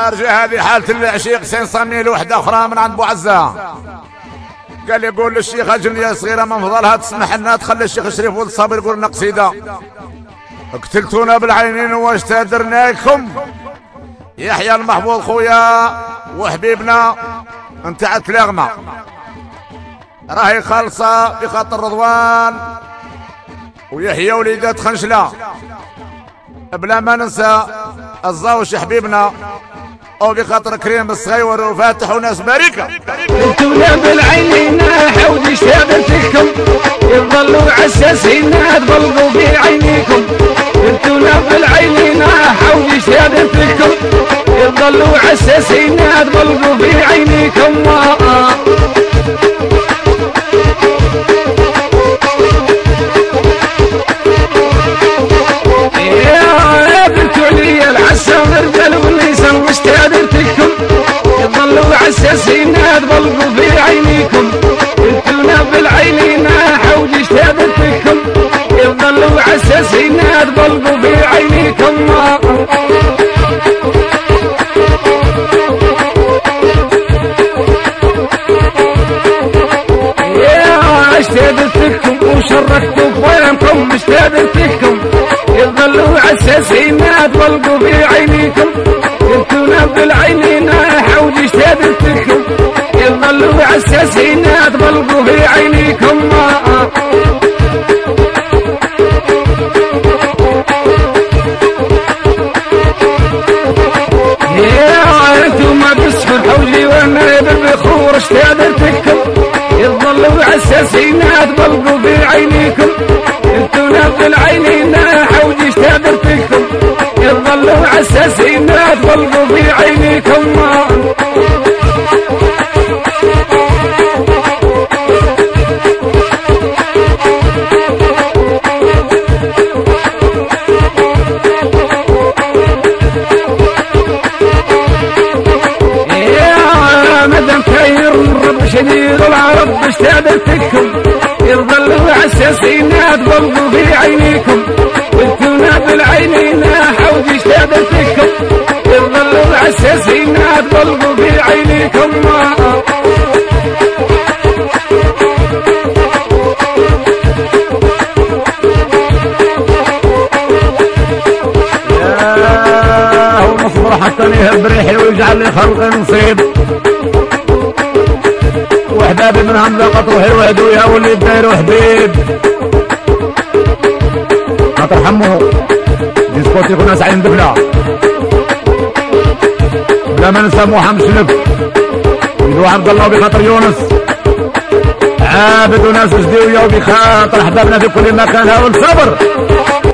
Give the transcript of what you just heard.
رجع هذه حالة العشيق سنصني له وحدة أخرى من عند بو عزة. قال يقول للشيخ أجنية صغيرة من فضلها تسمح لنا تخلي الشيخ شريف ولد صابر يقول لنا قصيدة. قتلتونا بالعينين واستدرناكم يحيى المحفوظ خويا وحبيبنا انت تلاغمة راهي خالصة بخاطر رضوان ويحيى وليدات خنشلة بلا ما ننسى الزاوش حبيبنا او بخاطر كريم الصغيور وفاتح وناس باركه. انتونا بالعينين حودي شهادتكم يظلوا عساسين تبلغوا في عينيكم. انتونا بالعينين حودي شهادتكم يظلوا عساسين تبلغوا في عينيكم. يا بنتو علي العسام رجال والليسان مستهدرتكم يظلوا عساسين تبلغوا في عينيكم. انتونا بالعينين حودي اشتهدتكم يظلوا عساسين تبلغوا في عينيكم. يا اشتهدتكم وشركتوا بوينكم اشتهدتكم يظلوا عساسين تبلغوا في عينيكم. انتونا بالعينين حودي اشتهدتكم يظلوا عساسين تبلغوا في عينيكم. يا انتوما بسحر حولي وانا بالبخور اشتهدتكم يظلوا عساسين تبلغوا في عينيكم. انتونا بالعينين حودي اشتهدتكم يظلوا عساسين تبلغوا في عينيكم. يا مدام خير الرب شديد العرب اشتهدتكم يظلوا عساسين تبلغوا في عينيكم. انتونا بالعينين حودي اشتهدتكم يظلوا عساسين تبلغوا في عينيكم. يا هو مصبر حتى يهب ريحي ويجعل لي خلق نصيب وحبابي من همزة قطر حلوة يا ولي الداير وحبيب قطر حمو ديسكوتي كنا سعيد دبلة بلا ما ننسى محمد شنب ويدو عبد الله وبخاطر يونس عابد وناس جديوية وبخاطر احبابنا في كل مكان هاول صبر.